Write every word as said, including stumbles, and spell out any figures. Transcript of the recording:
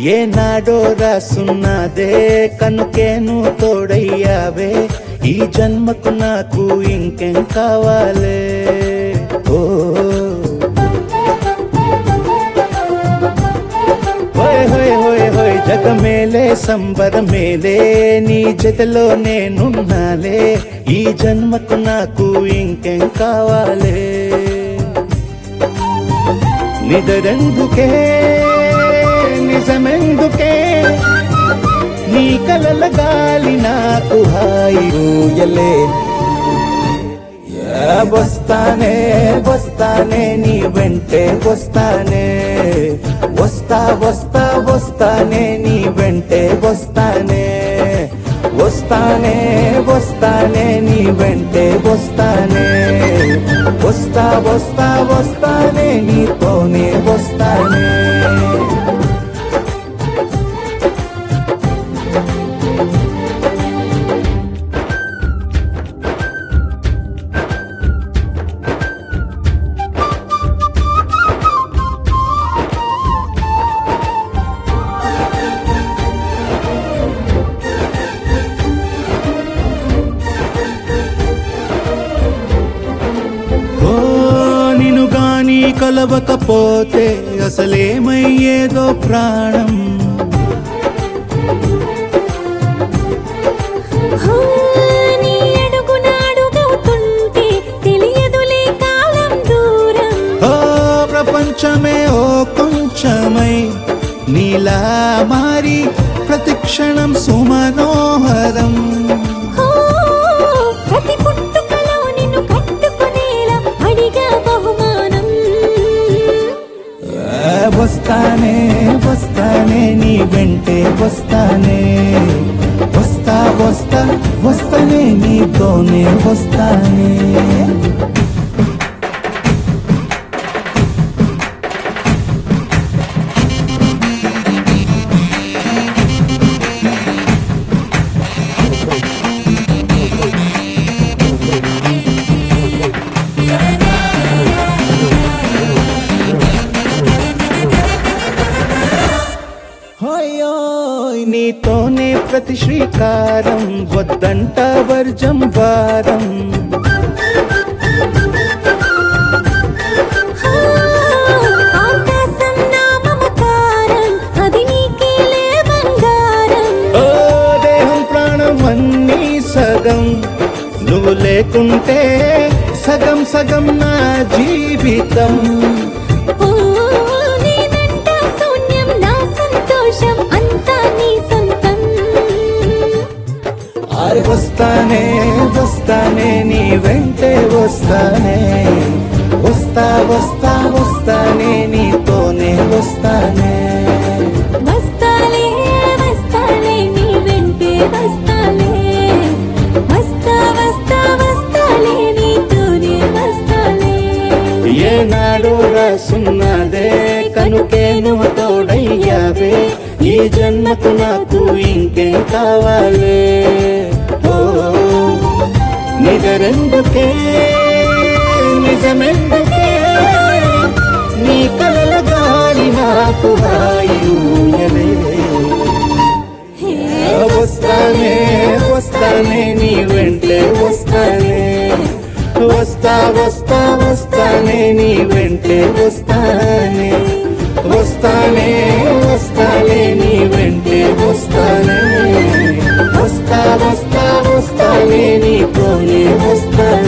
ఏనాడో రాసున్నదే కనుకేను తోడయ్యావే ఈ జన్మకు నాకు ఇంకేం కావాలే ఓ హోయ్ హోయ్ హోయ్ హోయ్ జగమేలే సంబరమేలే నీ జతలో నేనున్నాలే ఈ జన్మకు నాకు ఇంకేం కావాలే నిదరెందుకే నిజమెందుకే నీ కలల గాలి నాకు హాయిలే వస్తానే వస్తానే నీ వెంటే వస్తానే వస్తా వస్తా వస్తానే నీ వెంటే వస్తానే వస్తానే వస్తానే నీ వెంటే వస్తానే వస్తా వస్తా వస్తానే నీతోనే వస్తానే కలవకపోతే అసలేమయ్యేదో ప్రాణం నీ అడుగునాడుగవుతుంటే తెలియదులే కాలం దూరం ఓ ప్రపంచమే ఓ కొంచెమై నీలా మారి ప్రతిక్షణం సుమనోహరం ప్రతి పుట్టుకలో నిన్ను కట్టుకునేలా అడిగా బహుమానం వస్తానే వస్తానే నీ వెంటే వస్తానే వస్తా వస్తా వస్తానే నీతోనే వస్తానే నీతోనే ప్రతి శ్రీకారం వద్దంట వర్జం వారం ఆకాశం నా మమకారం అది నీకేలే బంగారం ఓ దేహం ప్రాణం అన్నీ సగం నువ్వు లేకుంటే సగం సగం నా జీవితం వస్తానే వస్తానే నీ వెంటే వస్తానే వస్తా వస్తా వస్తానే నీతోనే వస్తానే వస్తాలే వస్తాలే నీ వెంటే వస్తాలే వస్తా వస్తా వస్తాలే నీతోనే వస్తాలే ఏనాడు రాసున్నదే కనుకేను తోడయ్యావే ఈ జన్మకు నాకు ఇంకేం కావాలే నిజరెందుకే నిజమెందుకే నీ కలల గాలి నాకు హాయిలే వస్తానే వస్తానే నీ వెంటే వస్తానే వస్తా వస్తా వస్తానే నీ వెంటే వస్తానే వస్తానే వస్తానే నీ వెంటే వస్తానే వస్తా వస్తా వస్తానే నీతోనే వస్తానే